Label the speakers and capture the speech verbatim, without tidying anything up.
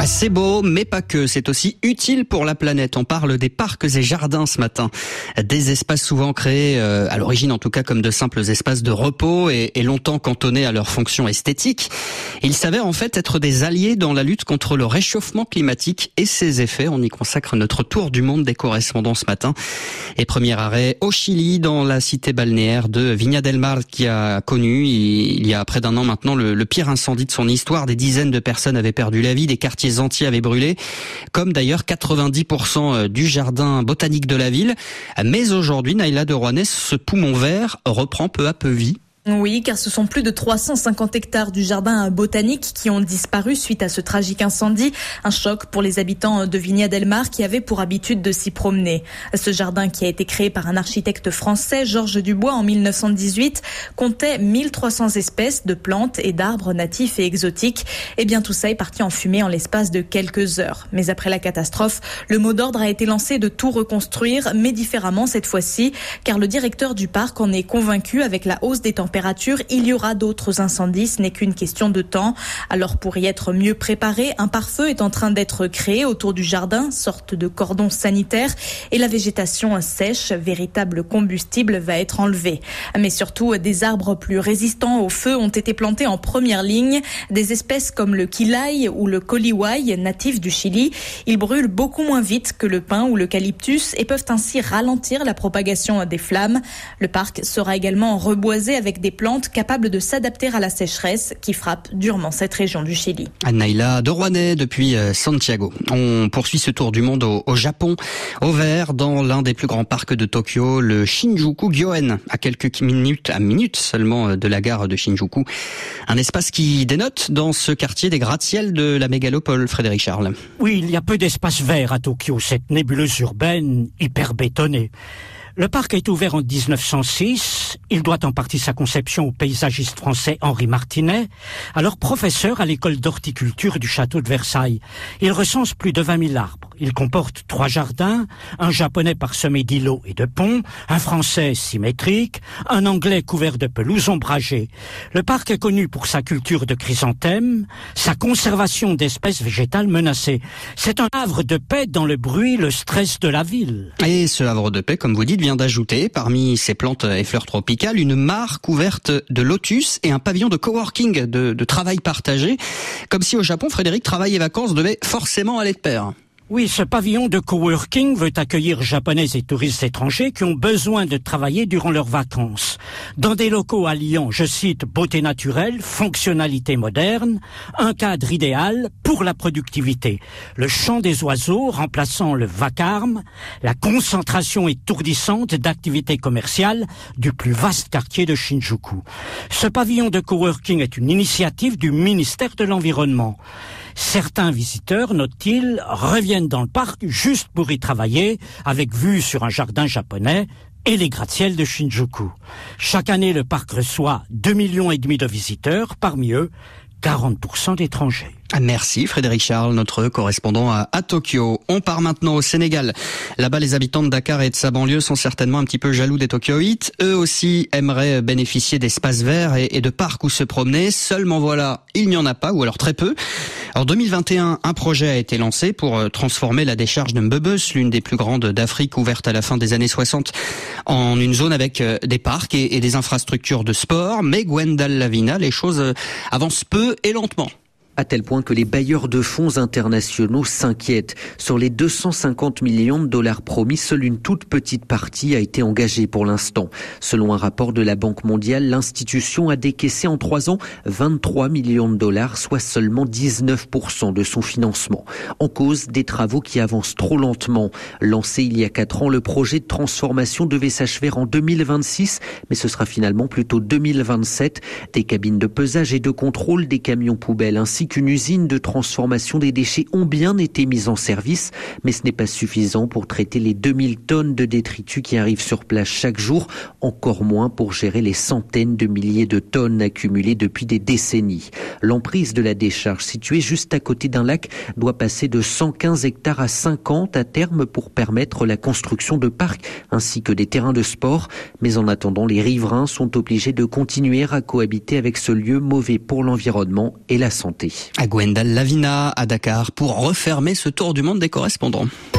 Speaker 1: C'est beau, mais pas que. C'est aussi utile pour la planète. On parle des parcs et jardins ce matin. Des espaces souvent créés, euh, à l'origine en tout cas, comme de simples espaces de repos et, et longtemps cantonnés à leur fonction esthétique. Ils s'avèrent en fait être des alliés dans la lutte contre le réchauffement climatique et ses effets. On y consacre notre tour du monde des correspondants ce matin. Et premier arrêt au Chili, dans la cité balnéaire de Viña del Mar, qui a connu, il y a près d'un an maintenant, le, le pire incendie de son histoire. Des dizaines de personnes avaient perdu la vie, des quartiers entiers avaient brûlé, comme d'ailleurs quatre-vingt-dix pour cent du jardin botanique de la ville. Mais aujourd'hui, Naïla de Rouanès, ce poumon vert reprend peu à peu vie.
Speaker 2: Oui, car ce sont plus de trois cent cinquante hectares du jardin botanique qui ont disparu suite à ce tragique incendie. Un choc pour les habitants de Viña del Mar qui avaient pour habitude de s'y promener. Ce jardin, qui a été créé par un architecte français, Georges Dubois, en mille neuf cent dix-huit, comptait mille trois cents espèces de plantes et d'arbres natifs et exotiques. Et bien tout ça est parti en fumée en l'espace de quelques heures. Mais après la catastrophe, le mot d'ordre a été lancé de tout reconstruire, mais différemment cette fois-ci, car le directeur du parc en est convaincu. Avec la hausse des températures, il y aura d'autres incendies, ce n'est qu'une question de temps. Alors pour y être mieux préparé, un pare-feu est en train d'être créé autour du jardin, sorte de cordon sanitaire, et la végétation sèche, véritable combustible, va être enlevée. Mais surtout, des arbres plus résistants au feu ont été plantés en première ligne, des espèces comme le quilay ou le colihuay, natifs du Chili. Ils brûlent beaucoup moins vite que le pin ou l'eucalyptus et peuvent ainsi ralentir la propagation des flammes. Le parc sera également reboisé avec des des plantes capables de s'adapter à la sécheresse qui frappe durement cette région du Chili.
Speaker 1: Naïla de Rouanès depuis Santiago. On poursuit ce tour du monde au, au Japon, au vert, dans l'un des plus grands parcs de Tokyo, le Shinjuku Gyoen, à quelques minutes, à minutes seulement de la gare de Shinjuku. Un espace qui dénote dans ce quartier des gratte-ciel de la mégalopole, Frédéric Charles.
Speaker 3: Oui, il y a peu d'espace vert à Tokyo, cette nébuleuse urbaine hyper bétonnée. Le parc est ouvert en dix-neuf cent six. Il doit en partie sa conception au paysagiste français Henri Martinet, alors professeur à l'école d'horticulture du château de Versailles. Il recense plus de vingt mille arbres. Il comporte trois jardins, un japonais parsemé d'îlots et de ponts, un français symétrique, un anglais couvert de pelouse ombragée. Le parc est connu pour sa culture de chrysanthèmes, sa conservation d'espèces végétales menacées. C'est un havre de paix dans le bruit, le stress de la ville.
Speaker 1: Et ce havre de paix, comme vous dites, vient d'ajouter, parmi ses plantes et fleurs tropicales, une mare couverte de lotus et un pavillon de coworking, de, de travail partagé. Comme si au Japon, Frédéric, travail et vacances devaient forcément aller de pair.
Speaker 3: Oui, ce pavillon de coworking veut accueillir Japonais et touristes étrangers qui ont besoin de travailler durant leurs vacances. Dans des locaux alliant, je cite, beauté naturelle, fonctionnalité moderne, un cadre idéal pour la productivité. Le chant des oiseaux remplaçant le vacarme, la concentration étourdissante d'activités commerciales du plus vaste quartier de Shinjuku. Ce pavillon de coworking est une initiative du ministère de l'Environnement. Certains visiteurs, note-t-il, reviennent dans le parc juste pour y travailler, avec vue sur un jardin japonais et les gratte-ciel de Shinjuku. Chaque année, le parc reçoit deux millions et demi de visiteurs, parmi eux quarante pour cent d'étrangers.
Speaker 1: Merci Frédéric Charles, notre correspondant à, à Tokyo. On part maintenant au Sénégal. Là-bas, les habitants de Dakar et de sa banlieue sont certainement un petit peu jaloux des Tokyoïtes. Eux aussi aimeraient bénéficier d'espaces verts et, et de parcs où se promener. Seulement voilà, il n'y en a pas, ou alors très peu. En deux mille vingt et un, un projet a été lancé pour transformer la décharge de Mbebes, l'une des plus grandes d'Afrique, ouverte à la fin des années soixante, en une zone avec des parcs et, et des infrastructures de sport. Mais Gwendal Lavina, les choses avancent peu et lentement.
Speaker 4: À tel point que les bailleurs de fonds internationaux s'inquiètent. Sur les deux cent cinquante millions de dollars promis, seule une toute petite partie a été engagée pour l'instant. Selon un rapport de la Banque mondiale, l'institution a décaissé en trois ans vingt-trois millions de dollars, soit seulement dix-neuf pour cent de son financement. En cause, des travaux qui avancent trop lentement. Lancé il y a quatre ans, le projet de transformation devait s'achever en deux mille vingt-six, mais ce sera finalement plutôt deux mille vingt-sept. Des cabines de pesage et de contrôle, des camions poubelles ainsi qu'une usine de transformation des déchets ont bien été mises en service, mais ce n'est pas suffisant pour traiter les deux mille tonnes de détritus qui arrivent sur place chaque jour, encore moins pour gérer les centaines de milliers de tonnes accumulées depuis des décennies. L'emprise de la décharge, située juste à côté d'un lac, doit passer de cent quinze hectares à cinquante à terme pour permettre la construction de parcs ainsi que des terrains de sport. Mais en attendant, les riverains sont obligés de continuer à cohabiter avec ce lieu mauvais pour l'environnement et la santé. Paris.
Speaker 1: À Gwendal Lavina, à Dakar, pour refermer ce tour du monde des correspondants.